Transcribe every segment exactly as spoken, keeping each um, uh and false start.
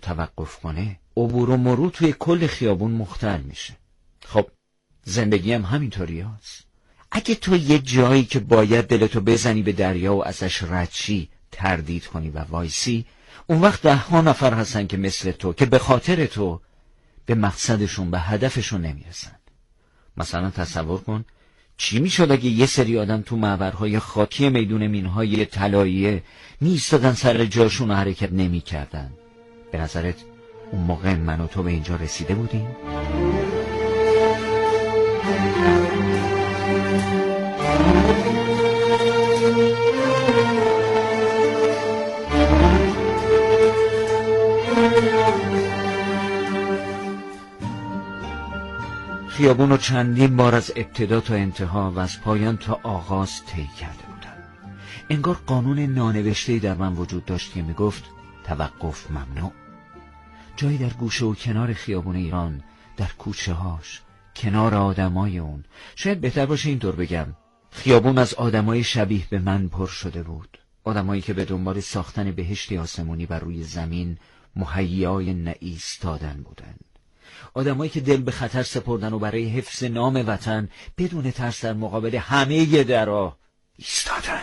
توقف کنه، عبور و مرور توی کل خیابون مختل میشه. خب زندگی هم همینطوری هست. اگه تو یه جایی که باید دلتو بزنی به دریا و ازش رد شی تردید کنی و وایسی، اون وقت ده ها نفر هستن که مثل تو که به خاطر تو به مقصدشون، به هدفشون نمیرسن. مثلا تصور کن چی میشد اگه یه سری آدم تو معبرهای خاکی میدون مینهای طلاییه میایستادن سر جاشون و حرکت نمیکردن؟ به نظرت اون موقع من و تو به اینجا رسیده بودیم؟ خیابون رو چندین بار از ابتدا تا انتها و از پایان تا آغاز طی کرده بودم. انگار قانون نانوشته‌ای در من وجود داشت که میگفت توقف ممنوع. جایی در گوشه و کنار خیابون ایران، در کوچه هاش، کنار آدمای اون، شاید بهتر باشه اینطور بگم، خیابون از آدمای شبیه به من پر شده بود. آدمایی که به دنبال ساختن بهشتی آسمونی بر روی زمین مهیای نایستادن بودن. آدمایی که دل به خطر سپردن و برای حفظ نام وطن بدون ترس در مقابل همه درا ایستادن.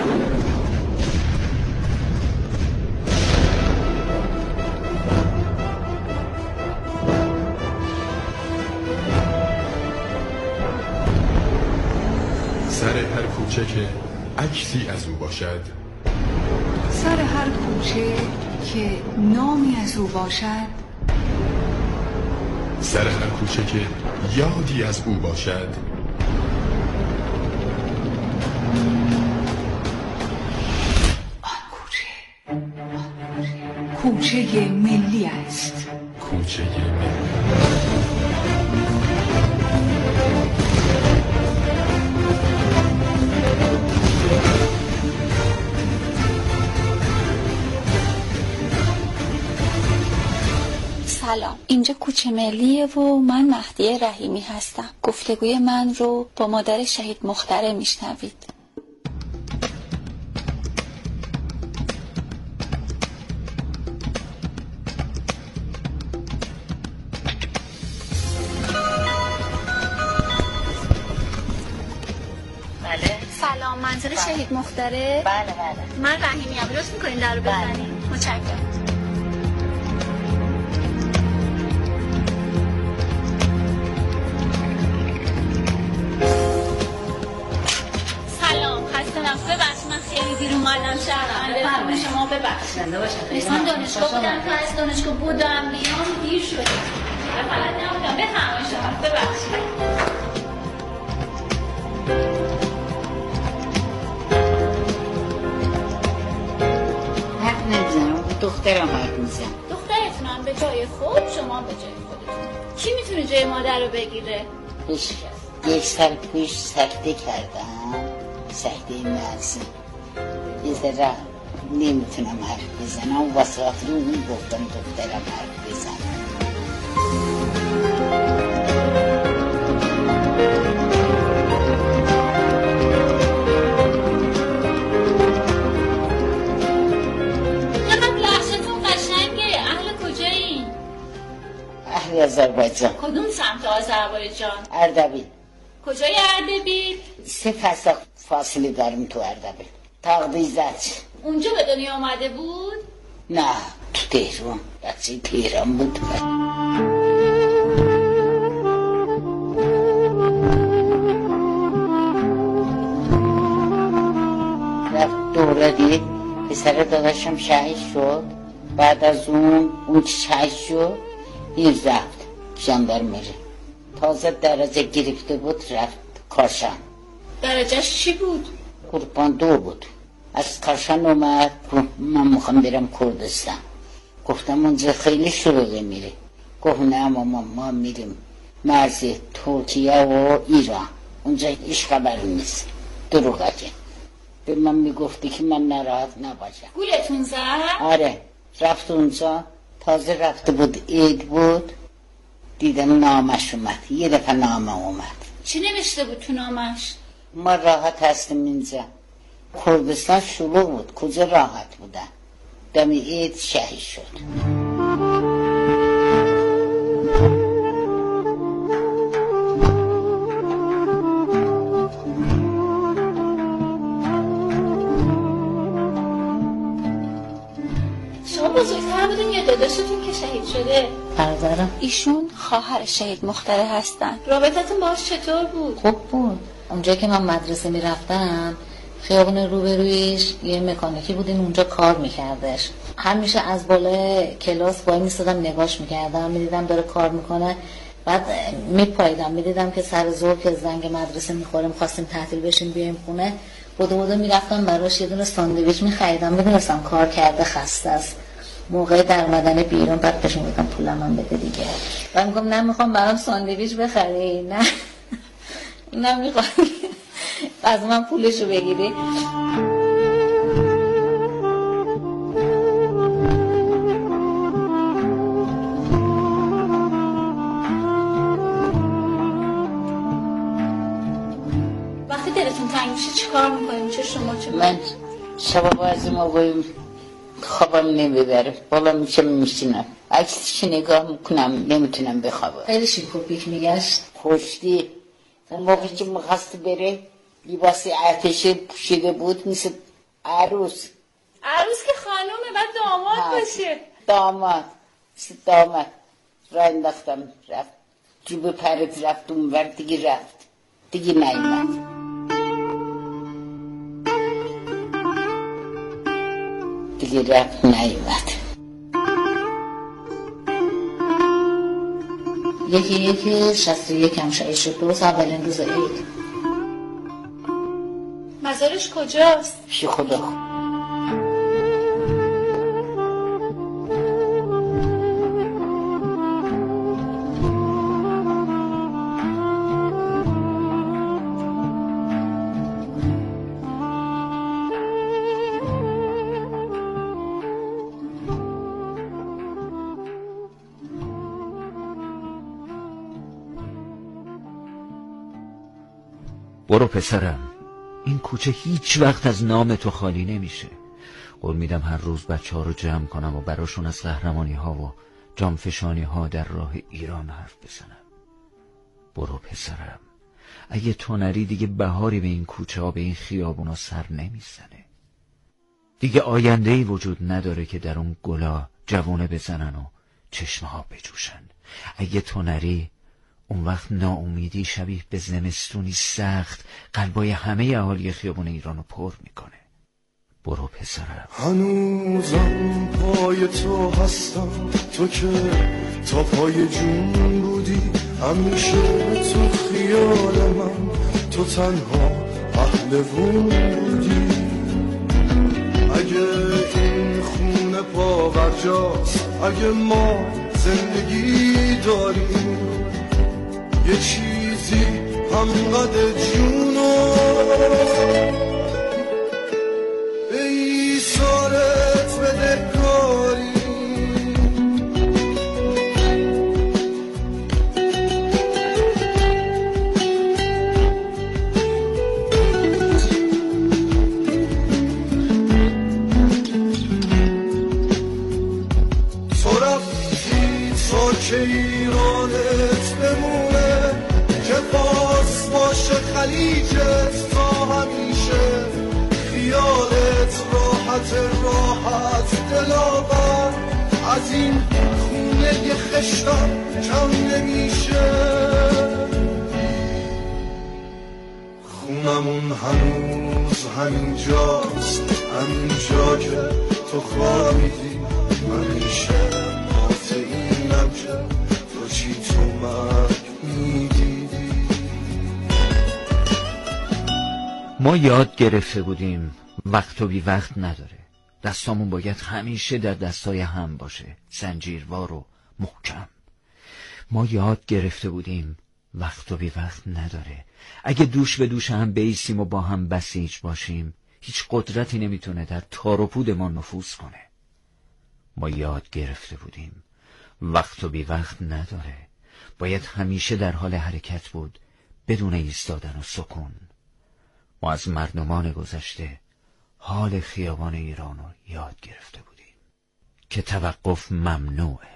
سر هر کوچه که عکسی از او باشد، سر هر کوچه که نامی از او باشد، سر هر کوچه که یادی از او باشد، آن کوچه آن کوچه کوچه ملی است. کوچه ملی. سلام، اینجا کوچه ملیه و من مهدی رحیمی هستم. گفتگوی من رو با مادر شهید مختره میشنوید. بله. سلام، منزل شهید مختره؟ بله بله. من رحیمی ام، لطف میکنین در رو بزنین؟ متشکرم. ببخشید من خیلی دیر اومدم شهر شما ببخشید. مثلا دانشگاه بودم تا از دانشگاه بودم بیام دیر شده. فقط نبودم بفرمایید شما ببخشید. حرف نمیزنم، دخترم حرف میزنم. دخترتون هم به جای خود، شما به جای خودتون. کی میتونه جای مادر رو بگیره؟ هیچ کس. یک سال پیش سکته کردم، سکته مغزی. یه ذره نمیتونم حرف بزنم و واسه آخری اون گفتم دخترم حرف بزنم. چقدر لحشتون قشنگه. اهل کجایی؟ اهل آذربایجان. کدوم سمت آذربایجان؟ اردبیل. کجای اردبیل؟ سه فصل فاصله داریم تو اردبیل. تقدیزت. اونجا به دنیا آمده بود؟ نه، تو تهران. بچه تهران بود. رفت دوره دید، پسر داداشم شهید شد. بعد از اون اون که شهید شد این رفت ژاندارمری. تازه درجه گرفته بود رفت کاشان. درجهش چی بود؟ قربان دو بود. از کاشان اومد من میخوام برم کردستان. گفتم اونجا خیلی شلوغه میره. گفت نه ماما ما میریم مرز ترکیه و ایران، اونجا هیچ خبری نیست. دروغه. به من میگفتی که من ناراحت نباشم. گولتون زد؟ آره. رفت اونجا، تازه رفته بود عید بود، دیدم نامش اومد. یه دفعه نامه اومد. چی نوشته بود تو نامش؟ ما راحت هستیم اینجا. کردستان شلوغ بود، کجا راحت بودن. دم عید شهید شد. یا داداشتون که شهید شده؟ برادرم. ایشون خواهر شهید مخترع هستن. رابطتون باهاش چطور بود؟ خوب بود. اونجا که من مدرسه میرفتم خیابون روبرویش یه مکانیکی بود، این اونجا کار میکردش. همیشه از بالای کلاس وای میستادم نگاش میکردم، میدیدم داره کار میکنه، بعد میپایدم میدیدم که سر ظهر که زنگ مدرسه میخوره میخواستیم تعطیل بشیم بیایم خونه، بودو بودو میرفتم براش یه دونه ساندویچ میخریدم، میدونستم کار کرده خسته است. موقع در اومدن بیرون بعد بهش میگفتم پولم من بده دیگه، بعد میگم نه میخوام برام ساندویچ بخری، نه نه میخوام از من پولشو بگیری. وقتی دلتون تنگ میشه چی کار میکنیم؟ چه شما چه من شبا بازی ما بایم خوابم نمیبره، بالا میشم میشینم عکسش نگاه میکنم نمیتونم بخوابم. خیلی شیکوپیک میگشت خوشتی. اون موقعی که میخواست بره لباس ارتشی پوشیده بود مثل عروس. عروس که خانومه بعد داماد باشه. داماد مثل داماد را انداختم رفت جوب پرت رفت اونور دیگه رفت دیگه نیمد. دیگه رفت نیمد. یکی یکی شست و یک هم شهید شد، درست اولین روز عید. مزارش کجاست؟ پیش خدا. برو پسرم، این کوچه هیچ وقت از نام تو خالی نمیشه. قول میدم هر روز بچه ها رو جمع کنم و براشون از قهرمانی ها و جانفشانی ها در راه ایران حرف بزنم. برو پسرم، اگه تو نری دیگه بهاری به این کوچه ها به این خیابون ها سر نمیزنه. دیگه آینده‌ای وجود نداره که در اون گلا جوونه بزنن و چشمه ها بجوشن. اگه تو نری اون وقت ناامیدی شبیه به زمستونی سخت قلبای همه اهالی خیابون ایرانو پر میکنه. برو پسرم. هنوزم پای تو هستم، تو که تا پای جون بودی، همیشه تو خیال من، تو تنها پهلوون بودی. اگه این خونه پاورجاست، اگه ما زندگی داریم، یه چیزی همقدر جونو به ایثارت بده کاری. تو رفتی تا که ایرانت بمونه، که باز باشه خلیجت تا همیشه، خیالت راحت راحت دلاور، از این خونه یه خشتم کم نمیشه. خونمون هنوز همین جاست، همین جا که تو خوابیدی، همیشه مات اینم که تو چی تو مرگ میدیدی. ما یاد گرفته بودیم وقت و بی وقت نداره. دستامون باید همیشه در دستای هم باشه، زنجیروار و محکم. ما یاد گرفته بودیم وقت و بی وقت نداره. اگه دوش به دوش هم بیسیم و با هم بسیج باشیم، هیچ قدرتی نمیتونه در تار و پود ما نفوذ کنه. ما یاد گرفته بودیم وقت و بی وقت نداره. باید همیشه در حال حرکت بود بدون ایستادن و سکون. ما از مردمان گذشته حال خیابان ایران رو یاد گرفته بودیم که توقف ممنوعه.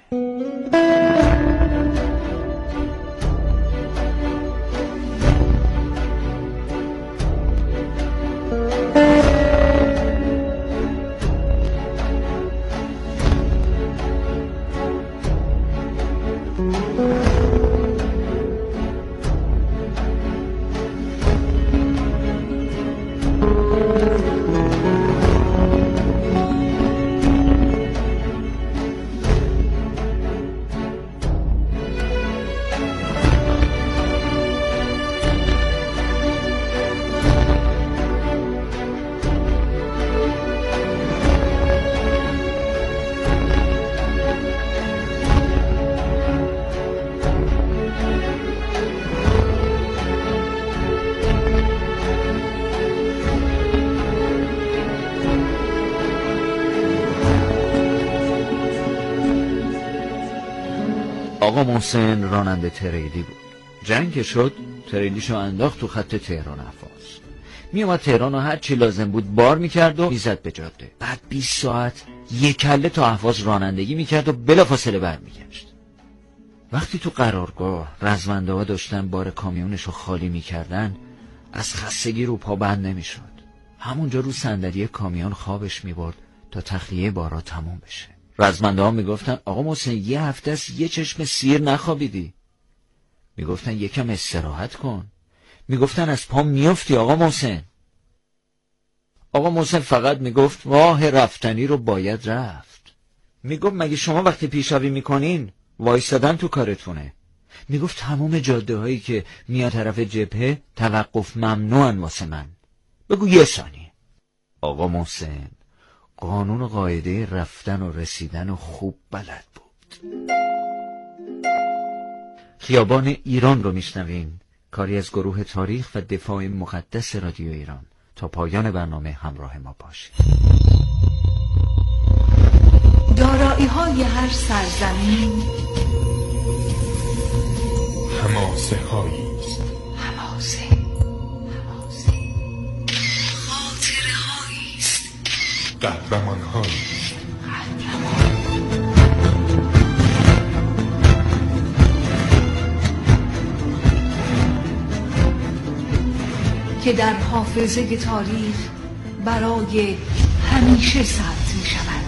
آقا محسن راننده تریلی بود. جنگ شد، تریلیشو انداخت تو خط تهران اهواز. می اومد تهران و هر چی لازم بود بار میکرد و میزد به جاده. بعد بیست ساعت یک کله تا اهواز رانندگی میکرد و بلافاصله برمیگشت. وقتی تو قرارگاه رزمنده ها داشتن بار کامیونشو خالی میکردن، از خستگی رو پا بند نمیشد. همونجا رو صندلی کامیون خوابش میبرد تا تخلیه بارا تموم بشه. رزمنده ها میگفتن آقا محسن یه هفته است یه چشم سیر نخوابیدی. میگفتن یکم استراحت کن. میگفتن از پا میافتی آقا محسن. آقا محسن فقط میگفت راه رفتنی رو باید رفت. میگفت مگه شما وقتی پیشروی میکنین وایستادن تو کارتونه. میگفت تمام جاده هایی که میاد طرف جبهه توقف ممنوعن واسه من. بگو یه ثانیه. آقا محسن قانون و قاعده رفتن و رسیدن و خوب بلد بود. خیابان ایران رو میشنوین، کاری از گروه تاریخ و دفاع مقدس رادیو ایران. تا پایان برنامه همراه ما باشید. دارایی های هر سرزمین حماسه هاییست، حماسه حماسه خاطره هاییست، قهرمان هاییست، که در حافظه تاریخ برای همیشه ثبت می شود.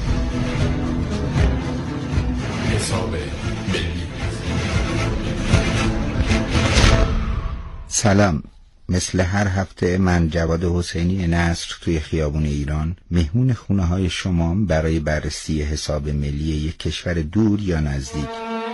حساب ملی. سلام. مثل هر هفته من جواد حسینی نصر توی خیابون ایران مهمون خونه های شما برای بررسی حساب ملی یک کشور دور یا نزدیک.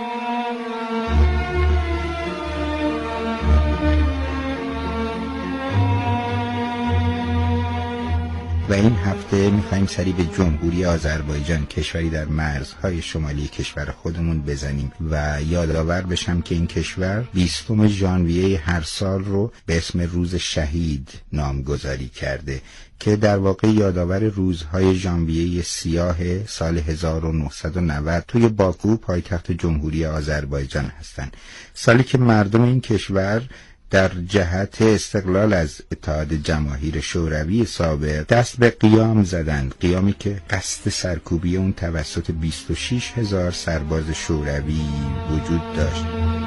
و این هفته میخواییم سری به جمهوری آذربایجان، کشوری در مرزهای شمالی کشور خودمون بزنیم و یادآور بشم که این کشور بیستم ژانویه هر سال رو به اسم روز شهید نامگذاری کرده که در واقع یادآور روزهای ژانویه سیاه سال هزار و نهصد و نود توی باکو پایتخت جمهوری آذربایجان هستند. سالی که مردم این کشور در جهت استقلال از اتحاد جماهیر شوروی سابق دست به قیام زدند، قیامی که قصد سرکوبی اون توسط بیست و شش هزار سرباز شوروی وجود داشت.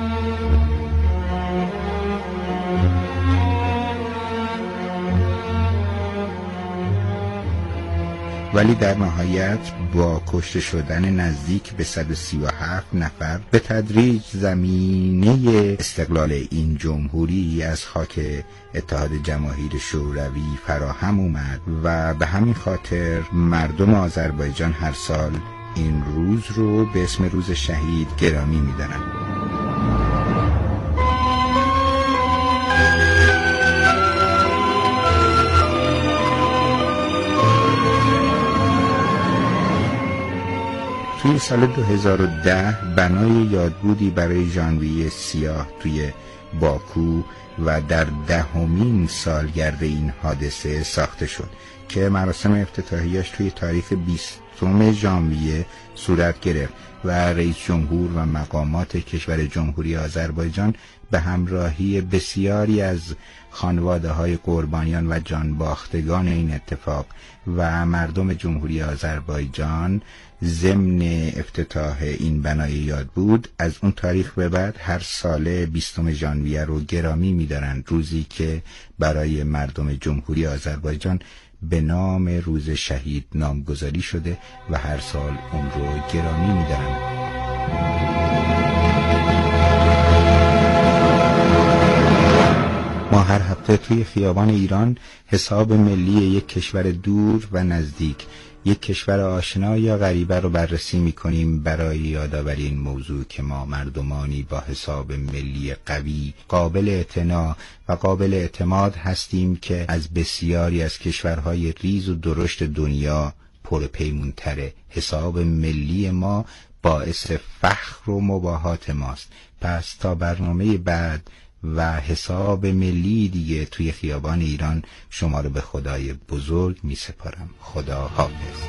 ولی در نهایت با کشته شدن نزدیک به صد و سی و هفت نفر به تدریج زمینه استقلال این جمهوری از خاک اتحاد جماهیر شوروی فراهم اومد و به همین خاطر مردم آذربایجان هر سال این روز رو به اسم روز شهید گرامی می‌دارن. توی سال دو هزار و ده بنای یادبودی برای ژانویه سیاه توی باکو و در دهمین سالگرد این حادثه ساخته شد که مراسم افتتاحیش توی تاریخ بیستم ژانویه صورت گرفت و رئیس جمهور و مقامات کشور جمهوری آذربایجان به همراهی بسیاری از خانواده‌های قربانیان و جانباختگان این اتفاق و مردم جمهوری آذربایجان ضمن افتتاح این بنای یادبود از اون تاریخ به بعد هر ساله بیستم ژانویه رو گرامی می‌دارند، روزی که برای مردم جمهوری آذربایجان به نام روز شهید نامگذاری شده و هر سال اون رو گرامی می‌دارند. ما هر هفته توی خیابان ایران حساب ملی یک کشور دور و نزدیک، یک کشور آشنا یا غریبه رو بررسی می‌کنیم برای یادآوری این موضوع که ما مردمانی با حساب ملی قوی، قابل اعتنا و قابل اعتماد هستیم که از بسیاری از کشورهای ریز و درشت دنیا پرپیمون‌تره. حساب ملی ما باعث فخر و مباهات ماست. پس تا برنامه بعد و حساب ملی دیگه توی خیابان ایران شما رو به خدای بزرگ می سپارم. خدا حافظ.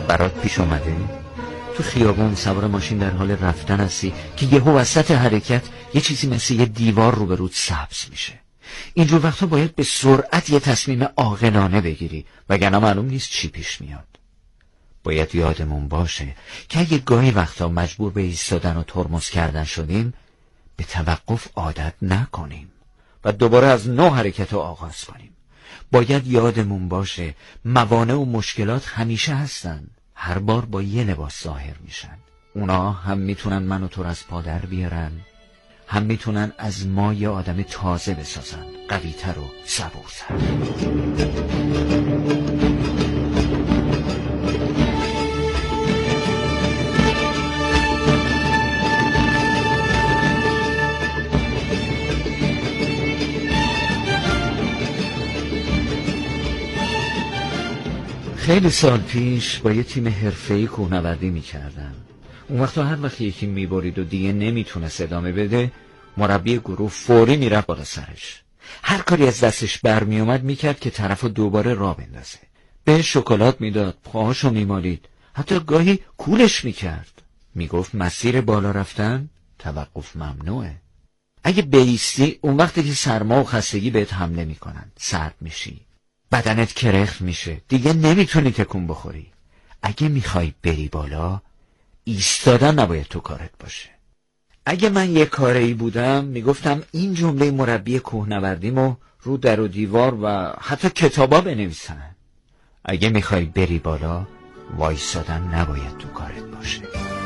برات پیش اومده؟ تو خیابون سوار ماشین در حال رفتن هستی که یهو وسط حرکت یه چیزی مثل یه دیوار روبروت سبز میشه. اینجور وقتا باید به سرعت یه تصمیم عاقلانه بگیری، وگرنه معلوم نیست چی پیش میاد. باید یادمون باشه که اگه گاهی وقتا مجبور به ایستادن و ترمز کردن شدیم، به توقف عادت نکنیم و دوباره از نو حرکت رو آغاز کنیم. باید یادمون باشه موانع و مشکلات همیشه هستن، هر بار با یه لباس ظاهر میشن. اونا هم میتونن من و تو رو از پادر بیارن، هم میتونن از ما یه آدم تازه بسازن، قوی‌تر و صبورتر. خیلی سال پیش با یه تیم حرفه‌ای کوهنوردی می‌کردم. اون وقتا هر وقت یکی می‌برید و دیگه نمیتونست ادامه بده، مربی گروه فوری میرفت بالا سرش. هر کاری از دستش برمیومد میکرد که طرفو دوباره راه بندازه. به شکلات میداد، پاهاشو میمالید، حتی گاهی کولش میکرد. میگفت مسیر بالا رفتن توقف ممنوعه. اگه بایستی اون وقتی که سرما و خستگی بهت حمله میکنن، سرد میشی، بدنت کرخت میشه، دیگه نمیتونی تکون بخوری. اگه میخوای بری بالا، ایستادن نباید تو کارت باشه. اگه من یه کاری بودم میگفتم این جمله مربی کوهنوردیمو رو در و دیوار و حتی کتابا بنویسن. اگه میخوای بری بالا، وایسادن نباید تو کارت باشه.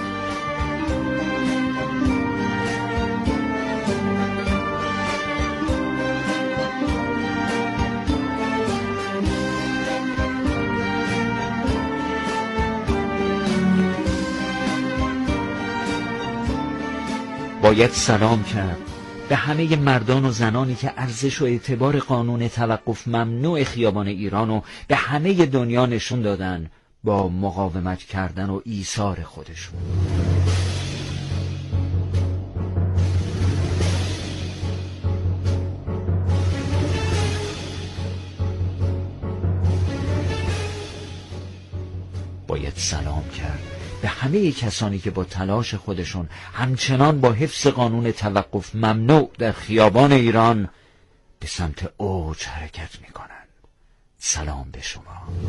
باید سلام کرد به همه مردان و زنانی که ارزش و اعتبار قانون توقف ممنوع خیابان ایرانو به همه دنیا نشون دادن با مقاومت کردن و ایثار خودشون. باید سلام کرد به همه کسانی که با تلاش خودشون همچنان با حفظ قانون توقف ممنوع در خیابان ایران به سمت اوج حرکت میکنن. سلام به شما.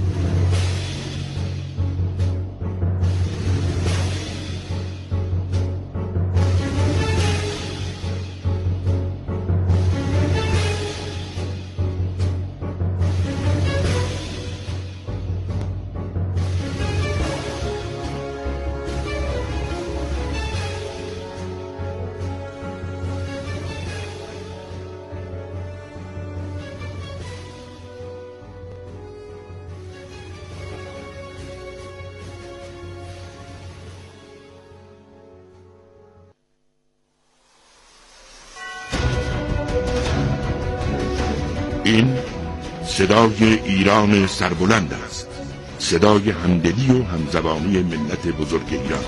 این صدای ایران سربلند است، صدای همدلی و همزبانی ملت بزرگ ایران.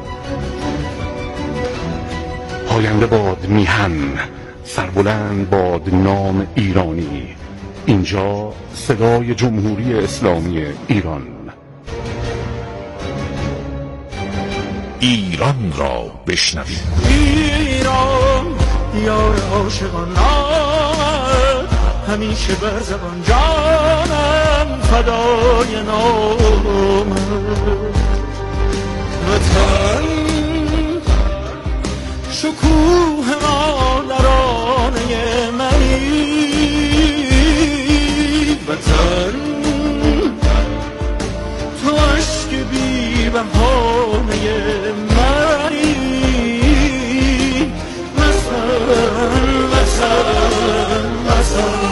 پاینده باد میهن، سربلند باد نام ایرانی. اینجا صدای جمهوری اسلامی ایران. ایران را بشنوید. ایران یار عاشقان همیشه بر زبان جانم فدای نام وطن شکوه مادرانه منی وطن تو عشق بی بهانه منی وطن وطن وطن.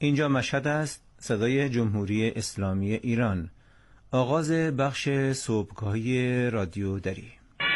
اینجا مشهد است، صدای جمهوری اسلامی ایران. آغاز بخش صبحگاهی رادیو دری.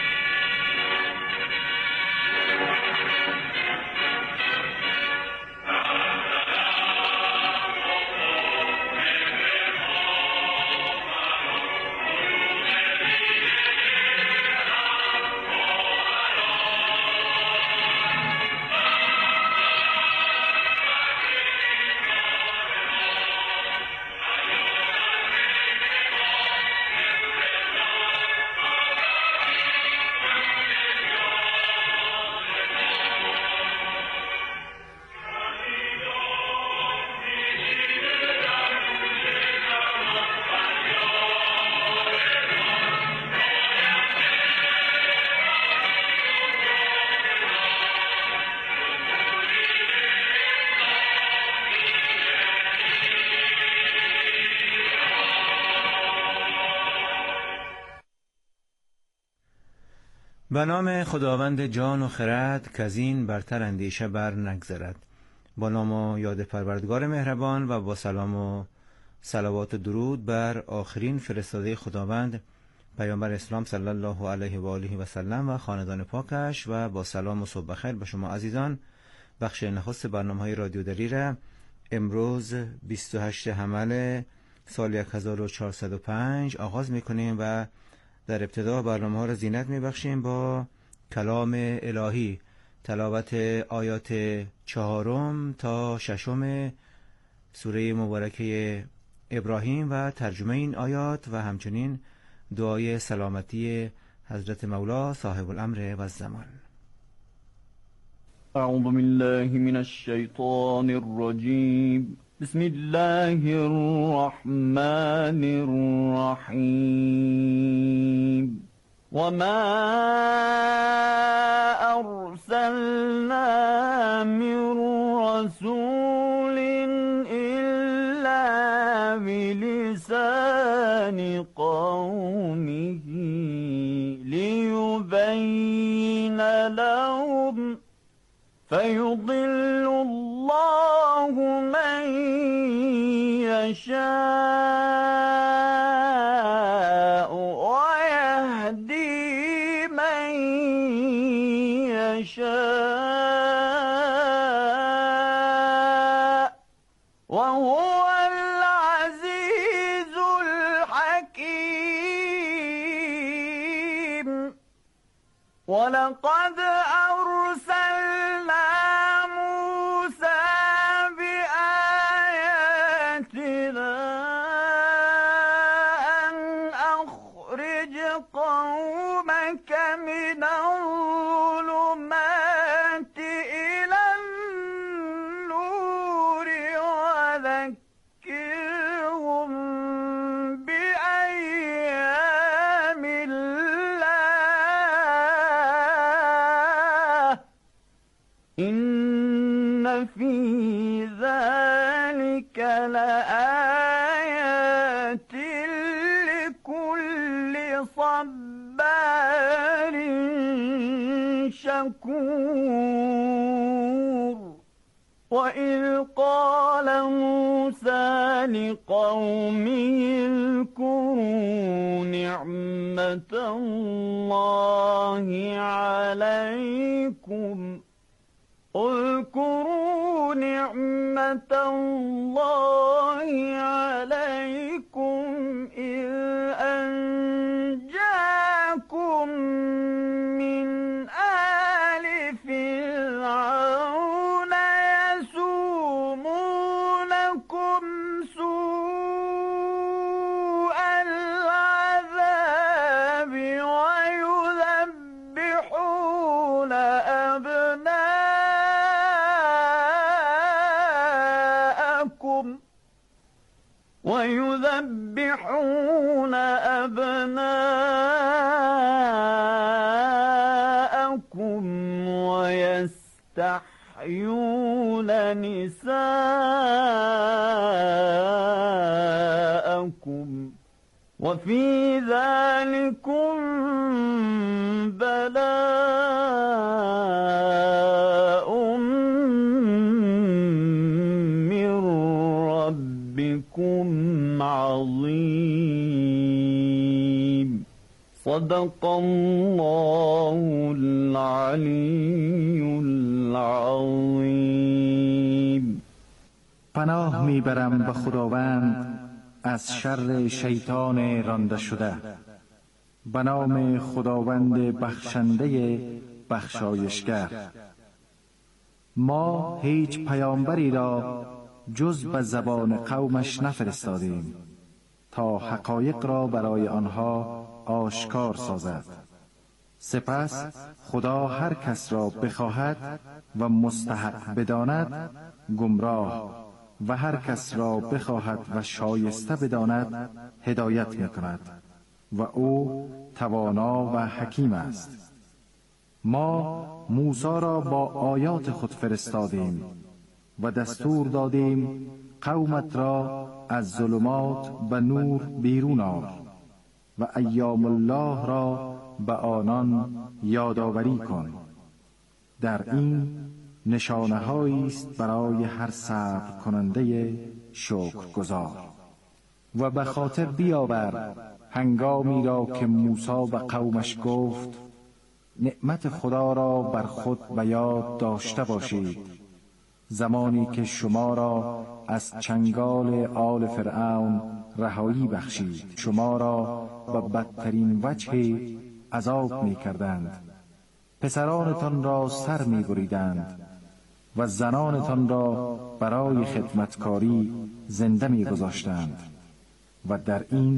به نام خداوند جان و خرد که از این برتر اندیشه بر نگذرد. با نام و یاد پروردگار مهربان و با سلام و صلوات و درود بر آخرین فرستاده خداوند پیامبر اسلام صلی الله علیه و آله و سلم و خاندان پاکش و با سلام و صبح بخیر به شما عزیزان. بخش نخست برنامه‌های رادیو دری را امروز بیست و هشتم حمل سال هزار و چهارصد و پنج آغاز می‌کنیم و در ابتدا برنامه ها را زینت می بخشیم با کلام الهی، تلاوت آیات چهارم تا ششم سوره مبارکه ابراهیم و ترجمه این آیات و همچنین دعای سلامتی حضرت مولا صاحب الامر و الزمان. اعوذ بالله من الشیطان الرجیم. بسم الله الرحمن الرحیم. وما أرسلنا من رسول إلا بلسان قومه ليبين لهم فيضل الله من يشاء ويهدي من يشاء وهو العزيز الحكيم. ولقد أرسلنا موسى بآياتنا أن أخرج قومك من الظلمات إلى النور وذكرهم بأيام الله إن في ذلك لآيات لكل صبار شكور. وإذ قال موسى لقومه اذكروا نعمة الله عليكم اذكروا نعمة الله عليكم إذ أنجاكم من آل فرعون يسومونكم سوء العذاب ويذبحون أبناءكم ويذبحون أبناءكم ويستحيون نساءكم وفي ذلكم بلاء من ربكم عظيم. صدق الله العلی العظیم. پناه میبرم به خداوند از شر شیطان رانده شده. به نام خداوند بخشنده بخشایشگر. ما هیچ پیامبری را جز به زبان قومش نفرستادیم تا حقایق را برای آنها آشکار سازد. سپس خدا هر کس را بخواهد و مستحق بداند گمراه و هر کس را بخواهد و شایسته بداند هدایت میکند و او توانا و حکیم است. ما موسی را با آیات خود فرستادیم و دستور دادیم قومت را از ظلمات به نور بیرون آور و ایام الله را به آنان یادآوری کن. در این نشانه هایی است برای هر صبر کننده شکرگزار. و به خاطر بیاور هنگامی را که موسی به قومش گفت نعمت خدا را بر خود به یاد داشته باشید، زمانی که شما را از چنگال آل فرعون رهایی بخشید، شما را به بدترین وجه عذاب می کردند، پسرانتان را سر می بریدند و زنانتان را برای خدمتکاری زنده می گذاشتند و در این